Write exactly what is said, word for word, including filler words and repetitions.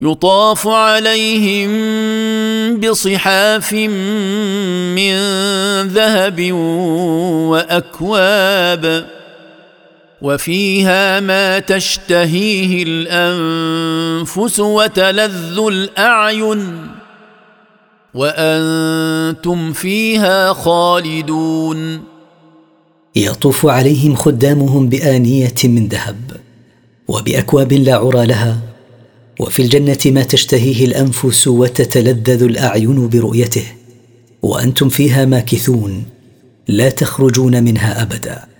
يطاف عليهم بصحاف من ذهب واكواب وفيها ما تشتهيه الانفس وتلذ الاعين وانتم فيها خالدون. يطوف عليهم خدامهم بآنية من ذهب وبأكواب لا عرى لها، وفي الجنة ما تشتهيه الأنفس وتتلذذ الأعين برؤيته، وأنتم فيها ماكثون لا تخرجون منها أبدا.